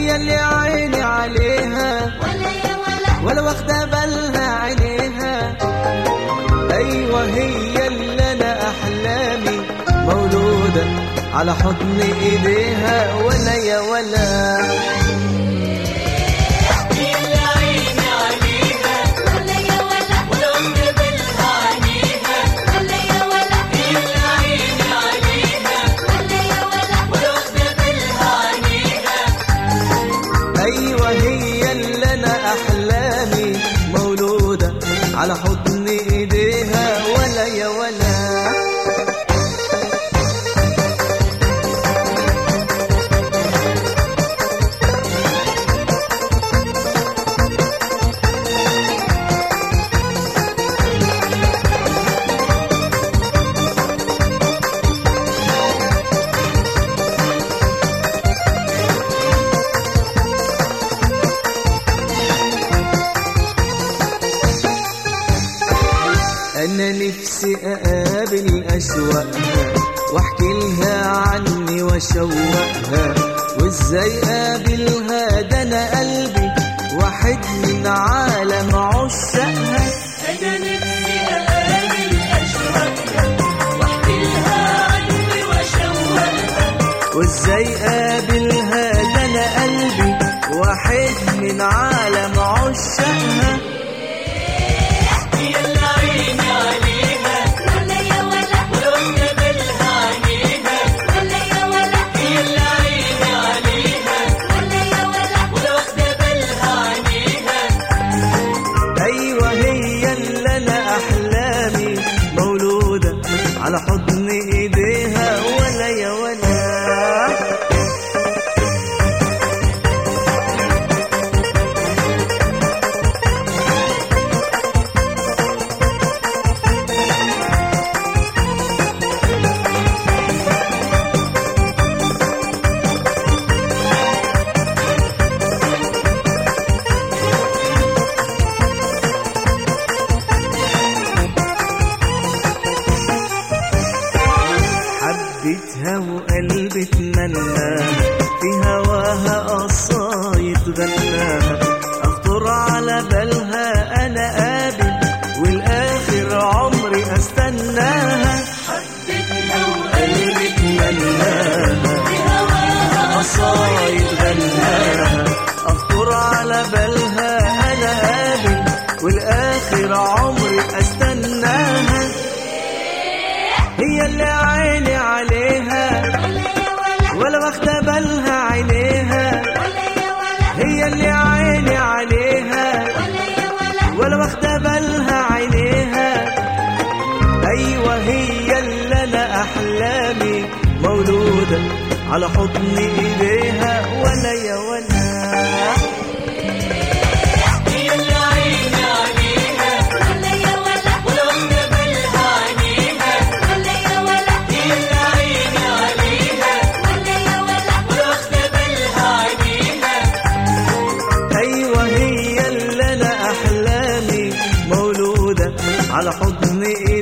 هي اللي عيني عليها ولا واخدة بالها عينيها. أيوة هي اللي أنا أحلامي مولودة على حضن إيديها. ولا يا ولا على حضن ايديها. ولا يا ولا أنا نفسي أقابل أشواقها وأحكي لها عني وأشوقها. وإزاي أقابلها ده أنا قلبي واحد من عالم عشاقها. أنا نفسي أقابل أشواقها وأحكي لها عني وأشوقها. وإزاي أقابلها ده أنا قلبي واحد من عالم عشاقها. على حضن ايديها. ولا يا ولا حبيتها وقلبي اتمناها في هواها قصايد غناها. اخطر على بالها انا قابل والاخر عمري استناها. حبيتها وقلبي اتمناها في هواها قصايد غناها. اخطر على بالها انا قابل والاخر عمري استناها. هي اللي عيني عليها ولا واخدة بالها عينيها. هي اللي عيني عليها ولا واخدة بالها عينيها. أيوة هي اللي أنا أحلامي مولودة على حضن إيديها. ولا يا ولا على حضن